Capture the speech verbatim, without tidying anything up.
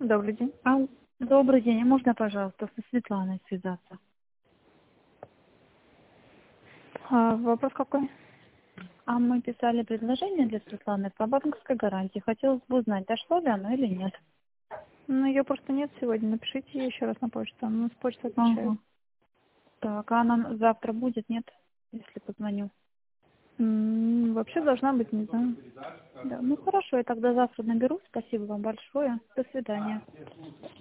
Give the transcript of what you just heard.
Добрый день. А, добрый день. А можно, пожалуйста, со Светланой связаться? А, вопрос какой? А мы писали предложение для Светланы по банковской гарантии. Хотелось бы узнать, дошло ли оно или нет. Ну, ее просто нет сегодня. Напишите ей еще раз на почту. Она с почты отвечает. Ага. Так, а она завтра будет, нет? Если позвоню. М, Вообще должна быть, не знаю. Да, ну хорошо, я тогда завтра наберу. Спасибо вам большое. До свидания.